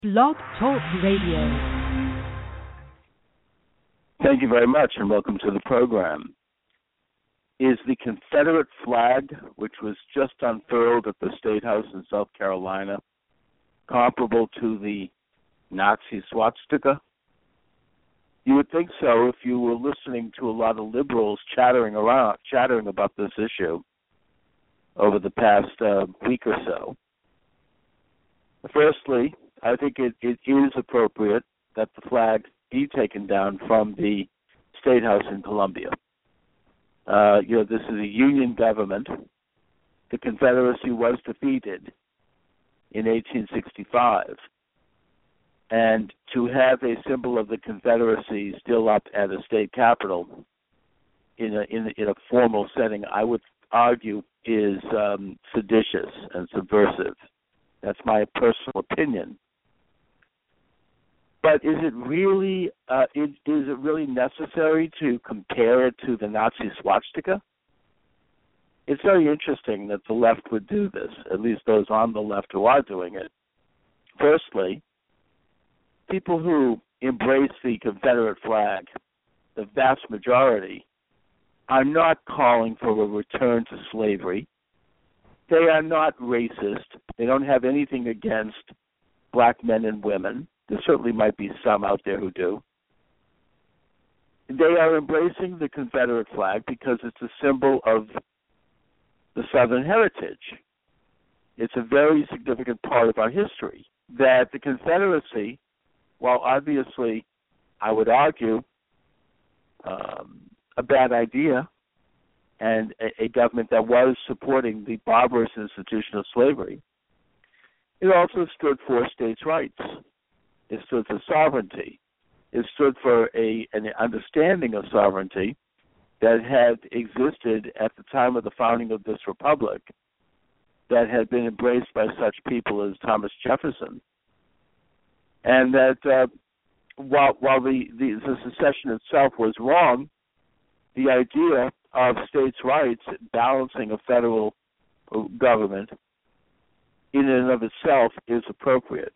Blog Talk Radio. Thank you very much, and welcome to the program. Is the Confederate flag, which was just unfurled at the State House in South Carolina, comparable to the Nazi swastika? You would think so if you were listening to a lot of liberals chattering about this issue over the past week or so. Firstly, I think it is appropriate that the flag be taken down from the State House in Columbia. This is a Union government. The Confederacy was defeated in 1865. And to have a symbol of the Confederacy still up at a state capitol in a formal setting, I would argue, is seditious and subversive. That's my personal opinion. But is it really necessary to compare it to the Nazi swastika? It's very interesting that the left would do this, at least those on the left who are doing it. Firstly, people who embrace the Confederate flag, the vast majority, are not calling for a return to slavery. They are not racist. They don't have anything against black men and women. There certainly might be some out there who do. They are embracing the Confederate flag because it's a symbol of the Southern heritage. It's a very significant part of our history. That the Confederacy, while obviously, I would argue, a bad idea, and a government that was supporting the barbarous institution of slavery, it also stood for states' rights. It stood for sovereignty. It stood for an understanding of sovereignty that had existed at the time of the founding of this republic, that had been embraced by such people as Thomas Jefferson. And that while the secession itself was wrong, the idea of states' rights balancing a federal government in and of itself is appropriate.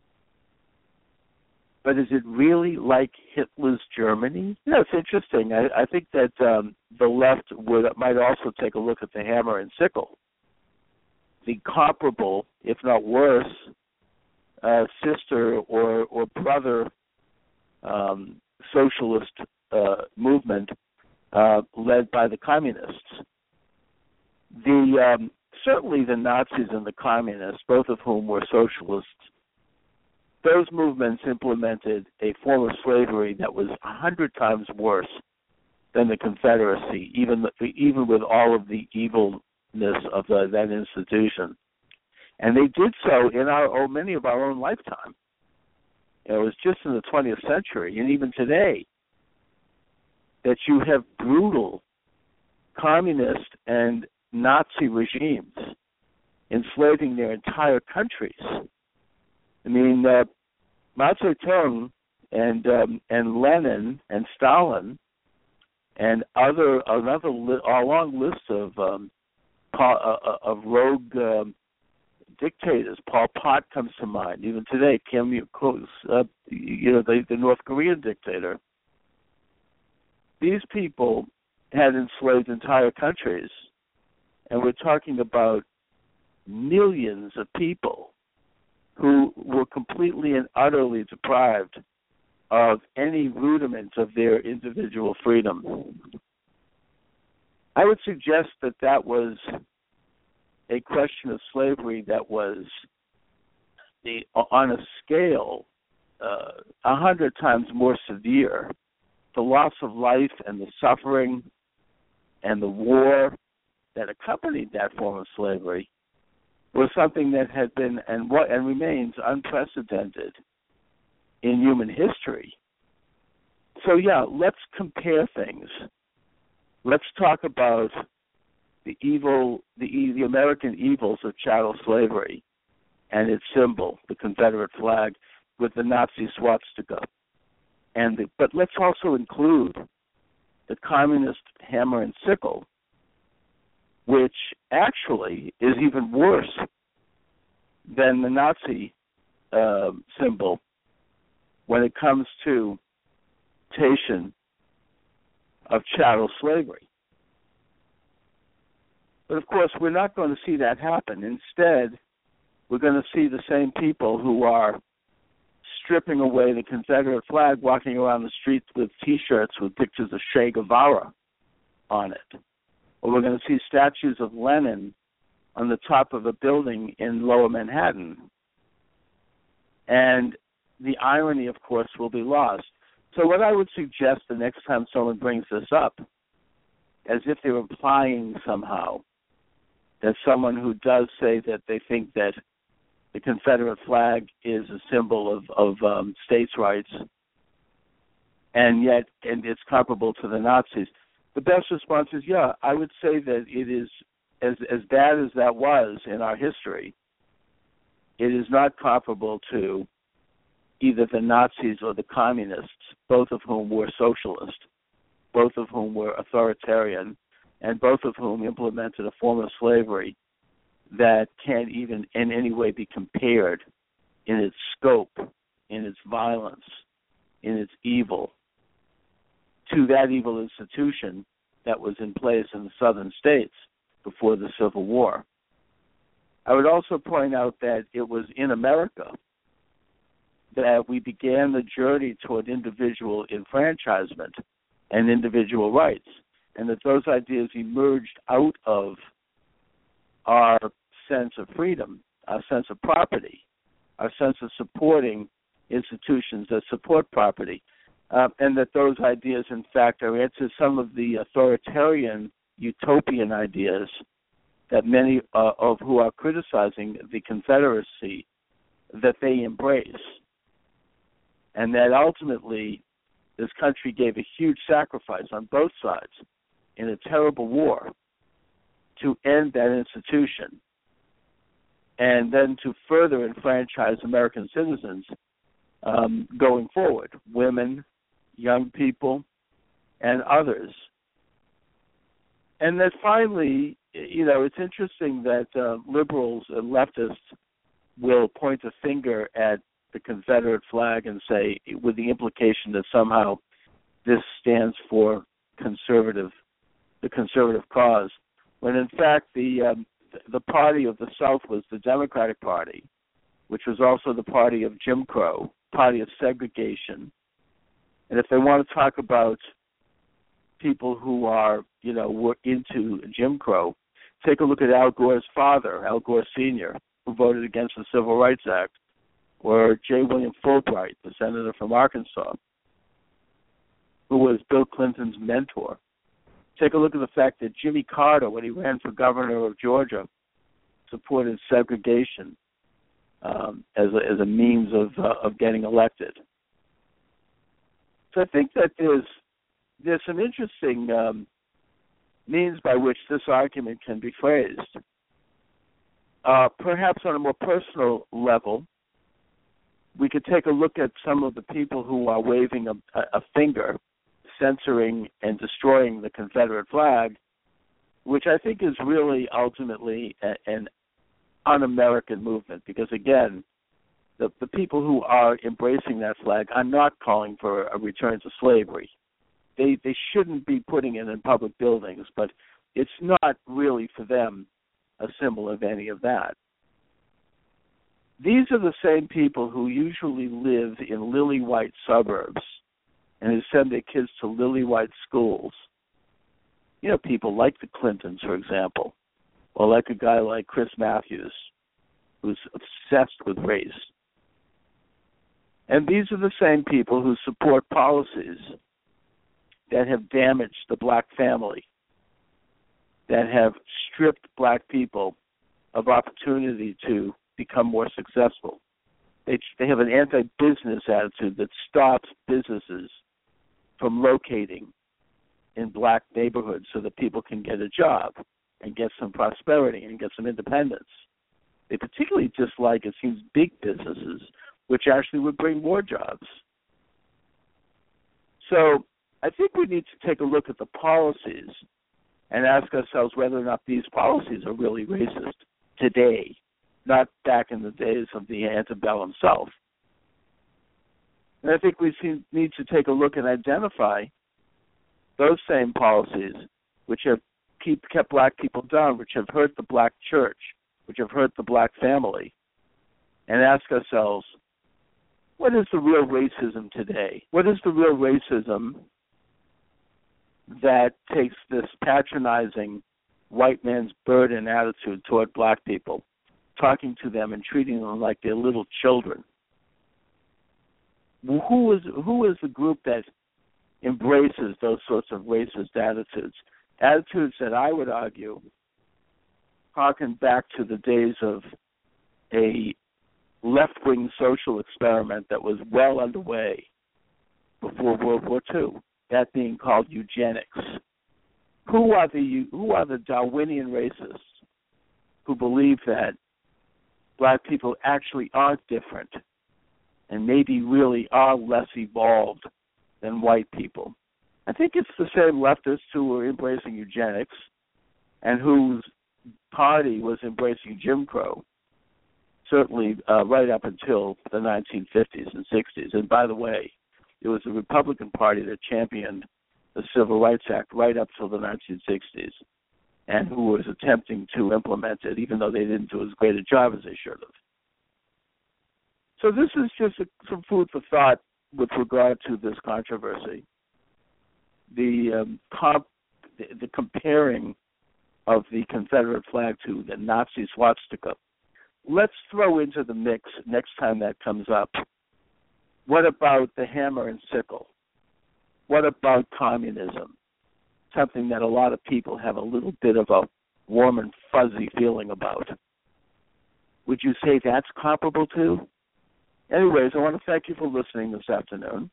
But is it really like Hitler's Germany? It's interesting. I think that the left might also take a look at the hammer and sickle. The comparable, if not worse, sister or brother socialist movement led by the communists. Certainly the Nazis and the communists, both of whom were socialists, those movements implemented a form of slavery that was 100 times worse than the Confederacy, even with all of the evilness of that institution. And they did so in many of our own lifetime. It was just in the 20th century, and even today, that you have brutal communist and Nazi regimes enslaving their entire countries. I mean, Mao Zedong and Lenin and Stalin and a long list of rogue dictators. Pol Pot comes to mind. Even today, Kim Il-sung, the North Korean dictator. These people had enslaved entire countries, and we're talking about millions of people who were completely and utterly deprived of any rudiments of their individual freedom. I would suggest that was a question of slavery that was on a scale 100 times more severe. The loss of life and the suffering and the war that accompanied that form of slavery was something that had been and remains unprecedented in human history. So let's compare things. Let's talk about the American evils of chattel slavery and its symbol, the Confederate flag, with the Nazi swastika. But let's also include the communist hammer and sickle, which actually is even worse than the Nazi symbol when it comes to exploitation of chattel slavery. But of course, we're not going to see that happen. Instead, we're going to see the same people who are stripping away the Confederate flag, walking around the streets with T-shirts with pictures of Che Guevara on it. Or we're going to see statues of Lenin on the top of a building in Lower Manhattan. And the irony, of course, will be lost. So what I would suggest the next time someone brings this up, as if they're implying somehow that someone who does say that they think that the Confederate flag is a symbol of states' rights, and it's comparable to the Nazis, the best response is, yeah, I would say that it is, as bad as that was in our history, it is not comparable to either the Nazis or the communists, both of whom were socialist, both of whom were authoritarian, and both of whom implemented a form of slavery that can't even in any way be compared in its scope, in its violence, in its evil, to that evil institution that was in place in the southern states before the Civil War. I would also point out that it was in America that we began the journey toward individual enfranchisement and individual rights, and that those ideas emerged out of our sense of freedom, our sense of property, our sense of supporting institutions that support property, and that those ideas, in fact, are into some of the authoritarian, utopian ideas that many of who are criticizing the Confederacy, that they embrace. And that ultimately this country gave a huge sacrifice on both sides in a terrible war to end that institution and then to further enfranchise American citizens going forward, women, young people, and others. And that finally, it's interesting that liberals and leftists will point a finger at the Confederate flag and say, with the implication that somehow this stands for the conservative cause, when in fact the party of the South was the Democratic Party, which was also the party of Jim Crow, party of segregation. And if they want to talk about people who were into Jim Crow, take a look at Al Gore's father, Al Gore Sr., who voted against the Civil Rights Act, or J. William Fulbright, the senator from Arkansas, who was Bill Clinton's mentor. Take a look at the fact that Jimmy Carter, when he ran for governor of Georgia, supported segregation as a means of getting elected. So I think that there's some interesting means by which this argument can be phrased. Perhaps on a more personal level, we could take a look at some of the people who are waving a finger, censoring and destroying the Confederate flag, which I think is really ultimately an un-American movement, because again, the people who are embracing that flag are not calling for a return to slavery. They shouldn't be putting it in public buildings, but it's not really for them a symbol of any of that. These are the same people who usually live in lily-white suburbs and who send their kids to lily-white schools. People like the Clintons, for example, or like a guy like Chris Matthews, who's obsessed with race. And these are the same people who support policies that have damaged the black family, that have stripped black people of opportunity to become more successful. They have an anti-business attitude that stops businesses from locating in black neighborhoods so that people can get a job and get some prosperity and get some independence. They particularly dislike, it seems, big businesses, which actually would bring more jobs. So I think we need to take a look at the policies and ask ourselves whether or not these policies are really racist today, not back in the days of the antebellum South. And I think we need to take a look and identify those same policies which have kept black people down, which have hurt the black church, which have hurt the black family, and ask ourselves, what is the real racism today? What is the real racism that takes this patronizing white man's burden attitude toward black people, talking to them and treating them like they're little children? Who is the group that embraces those sorts of racist attitudes? Attitudes that I would argue harken back to the days of a left-wing social experiment that was well underway before World War II, that being called eugenics. Who are the Darwinian racists who believe that black people actually are different and maybe really are less evolved than white people? I think it's the same leftists who were embracing eugenics and whose party was embracing Jim Crow, certainly right up until the 1950s and 60s. And by the way, it was the Republican Party that championed the Civil Rights Act right up till the 1960s, and who was attempting to implement it, even though they didn't do as great a job as they should have. So this is just some food for thought with regard to this controversy. The comparing of the Confederate flag to the Nazi swastika. Let's throw into the mix next time that comes up, what about the hammer and sickle? What about communism? Something that a lot of people have a little bit of a warm and fuzzy feeling about. Would you say that's comparable to? Anyways, I want to thank you for listening this afternoon.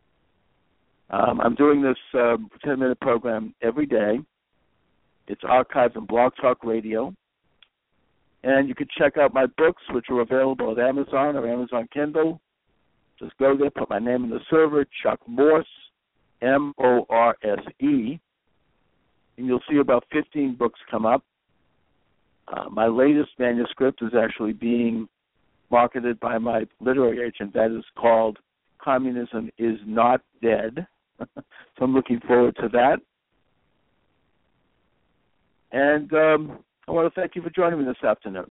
I'm doing this 10-minute program every day. It's archived on Blog Talk Radio. And you can check out my books, which are available at Amazon or Amazon Kindle. Just go there, put my name in the server, Chuck Morse, Morse, and you'll see about 15 books come up. My latest manuscript is actually being marketed by my literary agent. That is called Communism is Not Dead. So I'm looking forward to that. And I want to thank you for joining me this afternoon.